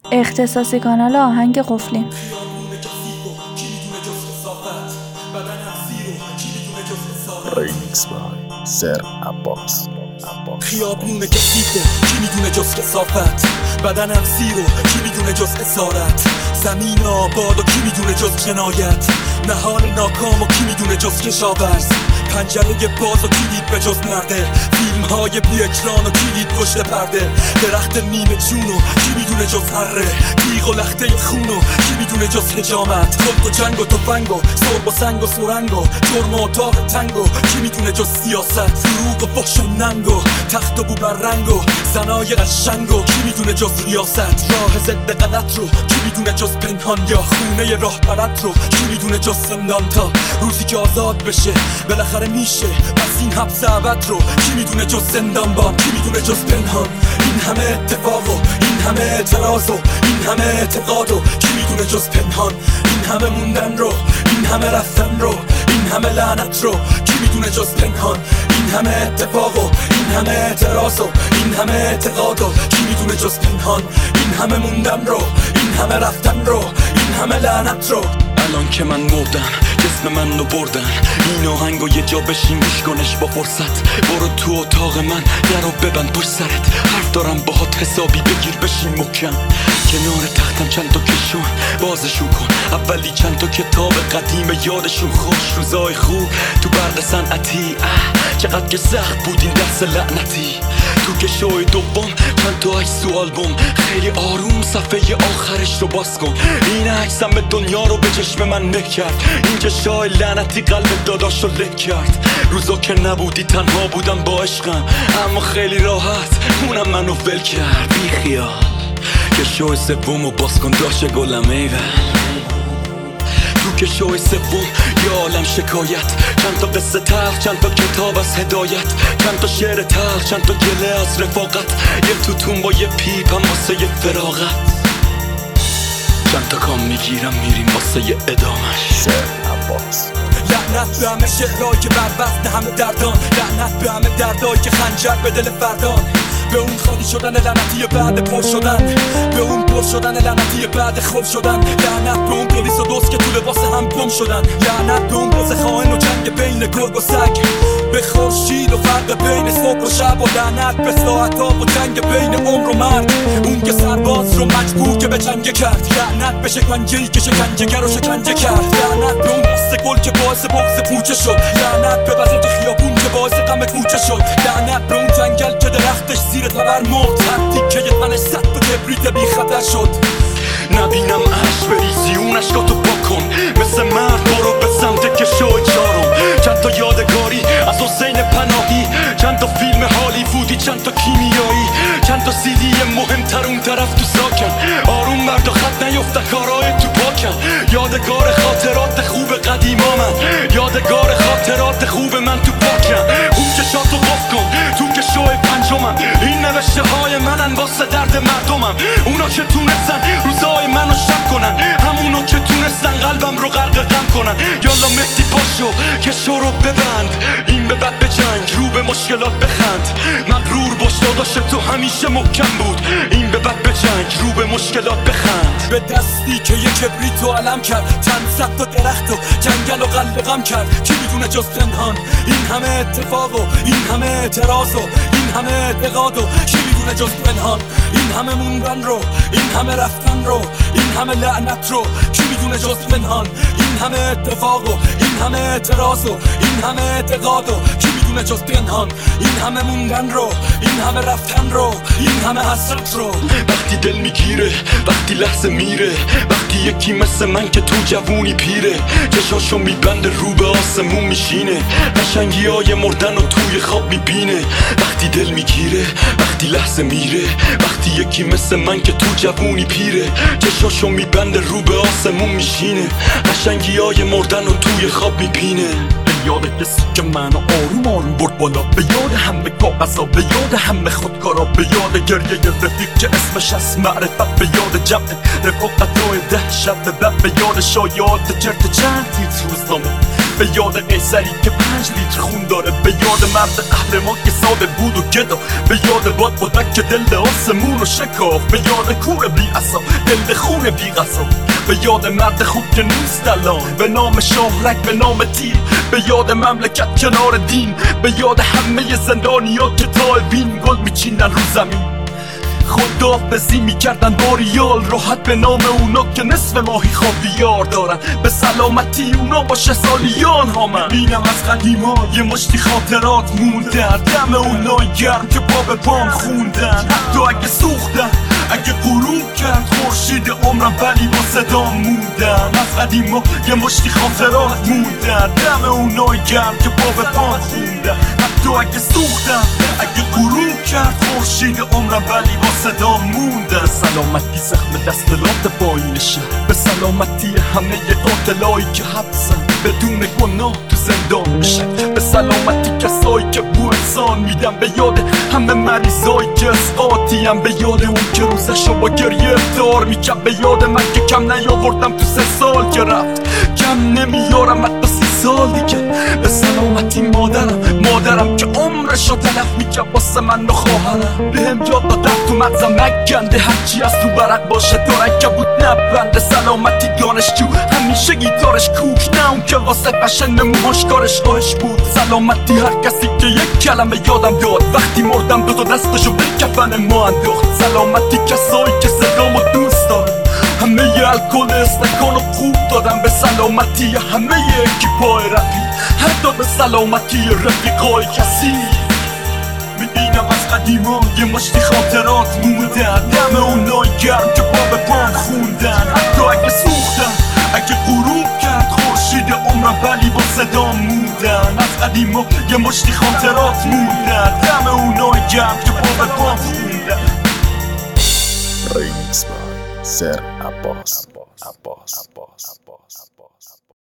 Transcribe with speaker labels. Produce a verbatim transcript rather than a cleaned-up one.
Speaker 1: اختصاصی کانال آهنگ قفلی.
Speaker 2: ریمیکس بای سر عباس.
Speaker 3: خیابون کثیفه کی میدونه جز کثافت، بدنم سیر و کی میدونه جز اسارت، زمین آباد و کی میدونه جز جنایت، نهال ناکام و کی میدونه جز کشاورز، پنجره باز و کلید به جز مرده، فیلم های بی اکران و کلید پشت پرده، درخت نیمه جون و کی میدونه جز هره، تیغ و لخته خون و کی میدونه جز حجامت، خلق و جنگ و تفنگ و سرب و سنگ و سرنگ و جرم و اتاق تنگ و کی میدونه جز سیاست، فروغ و فحش و ننگ و تخت و بو بر رنگ و زنای قشنگ و کی میدونه جز ریاست، راه ضد غلط رو کی میدونه جز پنهان، یا خونه راه برد رو کی میدونه جز زندان، تا روزی که آزاد بشه بالاخره میشه، پس این حبس ابد رو کی میدونه جز زندان بان، کی میدونه جز پنهان، این همه اتفاق و این همه اعتراض و این همه اعتقاد و کی میدونه جز پنهان، این همه موندن رو این همه رفتن رو این همه لعنت رو کی میدونه جز پنهان، این همه اتفاق و این همه اعتراض و این همه اعتقاد و کی میدونه جز پنهان، این همه موندن رو این همه رفتن رو این همه لعنت رو. الان که من مردم جسم من رو بردن، این آهنگ و یه جا بشین گوش کنش با فرصت، برو تو اتاق من درو ببند پشت سرت، حرف دارم باهات حسابی بگیر بشین محکم، کنار تختم چند تا کشون بازشون کن، اولی چند تا کتاب قدیم یادشون خوش، روزای خوب تو برق صنعتی، چقدر که سخت بود این درس لعنتی، تو که شوی دوم چند تا عکس و آلبوم، خیلی آروم صفحه آخرش رو باز کن، این عکسم به دنیا رو به چشم من نه کرد، این که شای لعنتی قلب داداش رو لک کرد، روزا که نبودی تنها بودم با عشقم، اما خیلی راحت اونم منو ول کرد، بی خیال که شوی سوم رو باز کن داشت گلم ایول، تو که شوی سوم یه عالم شکایت، چند تا قصه تلخ چند تا کتاب از هدایت، چند تا شعر تلخ چند تا گله از رفاقت، یه توتون با یه پیپ هم واسه یه فراغت، چند تا کام میگیرم میریم واسه یه ادامش.
Speaker 2: سر عباس.
Speaker 3: لعنت به همه شعرهایی که بر وزن همه دردان، لعنت به همه دردهایی که خنجر به دل فردان، به اون خالی شدن لعنتی بعد پر شدن، به اون پر شدن لعنتی بعد خوب شدن، لعنت به اون پلیس و دوست که تو لباس هم گم شدن، لعنت به اون باز خائن و جنگ بین گرگ و سگ، به خورشید و فرق بین صبح و شب، و لعنت به ساعت‌ها و جنگ بین عمر و مرگ، اون که سرباز رو مجبور که به جنگ کرد، لعنت به شکنجه‌ای که شکنجه‌گر رو شکنجه کرد، لعنت به اون قصه گل که باعث بغض پوچه شد، لعنت به وسط خیابون که باعث غم کوچه شد، لعنت به اون جنگل که درختش زیر تبر مرد، هر تیکه تنش صد تا کبریت بی خطر شد، نبینم عشق بریزی اون عشقاتو بکن، مثل مرد برو به سمت که شو چارم، چند تا یادگاری از حسین پناهی، چند تا فیلم هالیوودی چند تا کیمیایی، چند تا سیدی مهمتر اون طرف تو ساکن، آروم مرد و خط نیفتن کارهای تو پاکن، یادگار خاطرات خوب قدیما من، یادگار خاطرات خوب من تو پاکن، اون که شاتو قف کن تو که شو پنجمم، این نوشته های منن واسه درد مردمم، اونا که تونستن روزای منو شب کنن، همونو که تونستن قلبم رو غرق غم کنن، یالا مهدی پاشو که شو رو ببند، این به بد به جنگ رو به مشکلات بخند، مغرور باش داداش تو همیشه محکم بود، این به بد به جنگ رو به مشکلات بخند، به دستی که یه کبریتو علم کرد، چند صد تا درخت و جنگل و قلب غم کرد، کی میدونه جز پنهان، این همه اتفاق و این همه اعتراض و این همه اعتقاد و کی میدونه جز پنهان، این همه موندن رو این همه رفتن رو این همه لعنت رو کی میدونه جز پنهان، این همه اتفاق و این همه اعتراض و این همه اعتقاد و کی میدونه جز پنهان، این همه موندن رو این همه رفتن رو این همه حسرت رو. وقتی دل میگیره وقتی لحظه میره، وقتی یکی مثل من که تو جوونی پیره، چشاشو میبنده رو به آسمون میشینه، قشنگی های مردن و توی خواب میبینه، وقتی دل میگیره وقتی لحظه میره، وقتی یکی مثل من که تو جوونی پیره، چشاشو میبنده رو به آسمون میشینه، قشنگی های مردن و توی خواب میبینه، یاد کسی که منو آروم آروم برد بالا، به یاد همه کاغذا، به یاد همه خودکارا، به یاد گریه رفیق که اسمش از معرفت، به یاد جمع رفاقتای ده شب بعد، به یاد شایعات چرت چند تیتر روزنامه، به یاد قیصری که پنج لیتر خون داره، به یاد مرد قهرمان که ساده بود و گدا، به یاد باد بودک که دل آسمون رو شکاف، به یاد کور بی اصاب دل خون بی غذا، به یاد مرد خوب که نیست الان، به نام شاهرگ به نام تیر، به یاد مملکت کنار دین، به یاد همه زندانیا که تائبین گل میچیندن رو زمین، خداحافظی میکردن با ریال راحت به نام اونا که نصف ماهی خوابیار دارن، به سلامتی اونا با شه سالیان ها. من بینم از قدیما یه مشتی خاطرات موندن، دم اونای گرم که پا به پام خوندن، حتی اگه سوختن اگه غروب کرد خورشید عمرم ولی با صدام موندن. از قدیما یه مشتی خاطرات موندن، دم اونای گرم که پا به پام خوندن، حتی اگه سوختن اگه غروب کرد خورشید عمرم ولی با صدا موندن. سلامتی زخم دستلات پایینشه، به سلامتی همه قاتلایی که حبسن بدون گناه تو زندان میشن، به سلامتی کسایی که بو انسان میدن، به یاد همه مریضایی که اسقاطی هم، به یاد اون که روزشو با گریه افطار میکرد، به یاد من که کم نیاوردم تو سه سال که رفت، کم نمیارم حتی سی سال دیگه. به سلامتی مادرم مادرم که عمرشو تلف میکرد واسه من و خواهرم، بهم یاد دادن تو مغزم نگنده هرچی از تو برق باشه تا بود نبنده. سلامتی دانشجو همیشه گیتارش کوک، نه اون که واسه فشن موهاش کارش آش بود. سلامتی هر کسی که یک کلمه یادم داد وقتی مردم دو تا دستشو به کفن ما انداخت. سلامتی کسایی که صدامو دوست دارن، همه الکل استکانو خوب دادم. به سلامتی همه اکیپای رفی، حتی به سلامتی رفیقای کسی. میبینم از قدیما یه مشتی خاطرات موندن، دم اونای گرم که پا به پام خوندن، حتی اگه سوختن اگه غروب کرد خورشید عمرم ولی با صدام موندن. از قدیما یه مشتی خاطرات موندن، دم اونای گرم که پا به پام خوندن.
Speaker 2: Remix by Sir Abbas. Abbas. Abbas. Abbas.